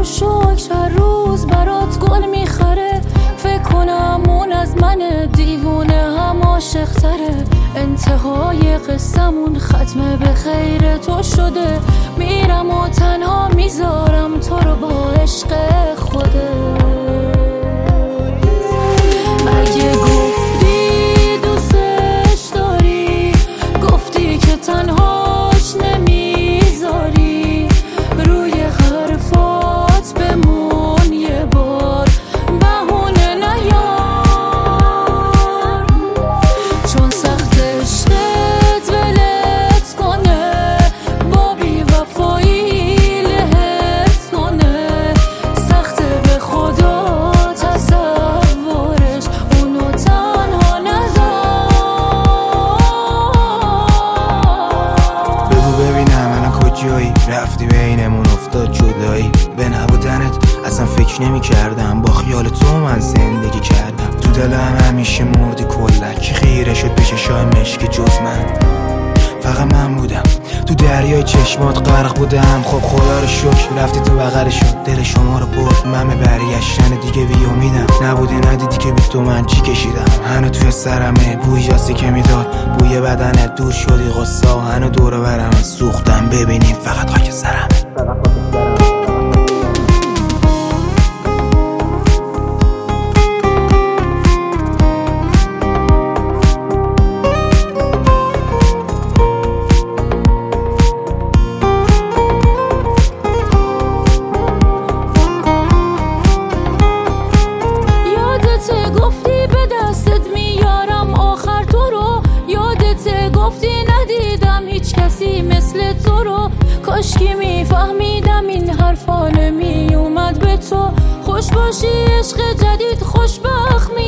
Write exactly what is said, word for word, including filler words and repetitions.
شکر هر روز برات گل میخره. فکر کنم اون از من دیوونه هم عاشق تره. انتهای قصمون ختمه به خیر تو شده. میرم و تنها میذارم تو رو با عشق خوده. اگه گفتی دوستش داری، گفتی که تنهاش نمیذاری، روی حرفات بمون یه بار، بهونه نیار. چون سخت عشقت ولت کنه، با بی وفایی لهت کنه. سخته به خدا تصورش، اونو تنها نذار. بگو ببینم الان کجایی، رفتی بینمون افتاد جدایی. به نبودنت اصلا فکر نمی کردم، با خیال تو من زندگی کردم. تو دلم همیشه مردی کلا، کی خیره شد به چشای مشکی جز من؟ فقط من بودم تو دریای چشمات غرق بودم. خب خدا رو شکر رفتی تو بغلشون، دل شما رو برد. من به برگشتن دیگه بی امیدم، نبودی ندیدی که بی تو من چی کشیدم. هنو توی سرمه بوی جاسی که میداد، بوی بدنت دور شدی غصه، هنو دور برم سوختم. ببینیم فقط خاک سرمه. گفتی به دستت میارم آخر تو رو، یادت گفتی ندیدم هیچ کسی مثل تو رو. کاشکی میفهمیدم این حرفا نمیومد به تو. خوش باشی عشق جدید خوشبخت